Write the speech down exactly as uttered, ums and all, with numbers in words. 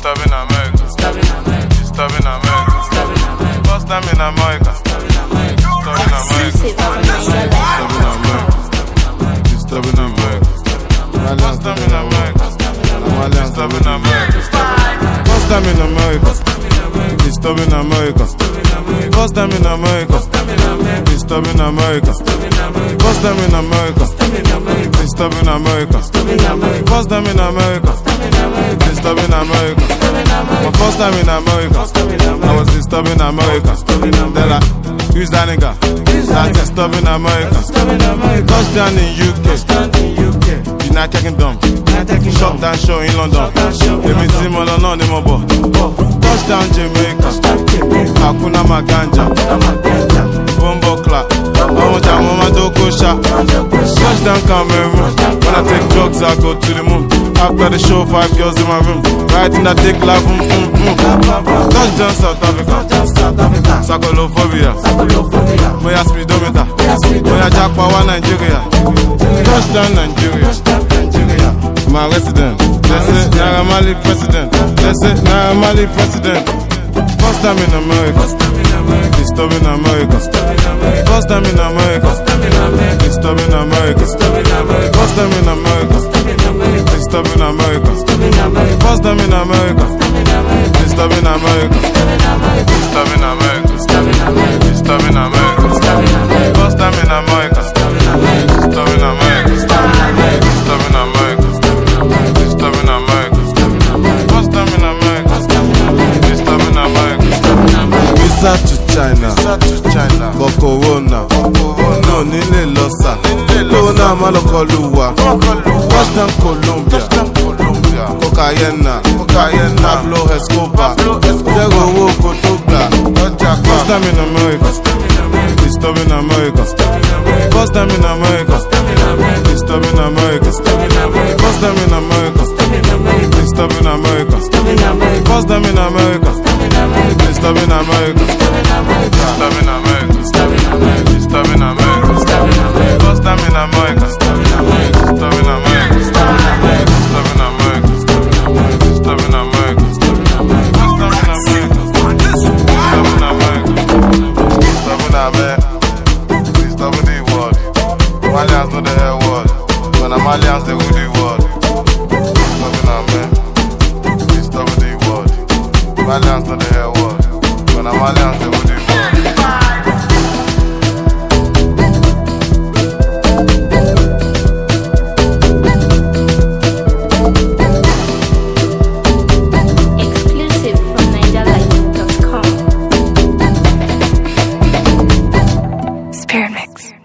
Disturbing America. Disturbing America. Disturbing America. First time in America. Disturbing America. Disturbing America. First time in America. Disturbing America. First time in America. Disturbing America. First time in America. Disturbing America. First time in America. Disturbing America. First time in America. Disturbing America. My first time in America, I was disturbing America. They're like, who's that nigga? That's disturbing America. Touchdown in U K. United Kingdom. Shut down show in London. Let me see my London in my boy. Touchdown Jamaica. Hakuna Maganja. Bombo clap. I want to mama doko shot. Touchdown Cameroon. When I take drugs, I go to the moon. After the show, five girls in my room. Riding that dick like boom, boom, boom. Touchdown South Africa. Sakolophobia. Moya speedometer. Moya jackpot Nigeria. Touchdown Nigeria. My resident. They say Naira Marley president. They say Naira Marley president. First time in America. Disturbing America. First time in America. Disturbing America. First time in America. Disturbing America. First time in America. Disturbing America. Disturbing America. Disturbing America. First time in America. Disturbing America. Disturbing America. Disturbing America. First time in America. Disturbing America. Visa to China. Visa to China. But Corona. No, Nile Losa. Corona Malokoluwa. Touchdown Colombia. Cocaine. Cocaine. Pablo Escobar. Diego Wokotobla. First time in America. Disturbing America. First time in America. Disturbing America. First time in America. Disturbing America. First time in America. Disturbing America. Disturbing America. Disturbing America. First time in America. Disturbing America. Disturbing America. Disturbing America. First time in America. Disturbing America. Disturbing America. Disturbing the world. Malians know the hell world. When I'm Malians, they rule the world. Disturbing America. Disturbing the world. Malians know the hell world. When I'm Malians, they rule the world. Spirit Mix.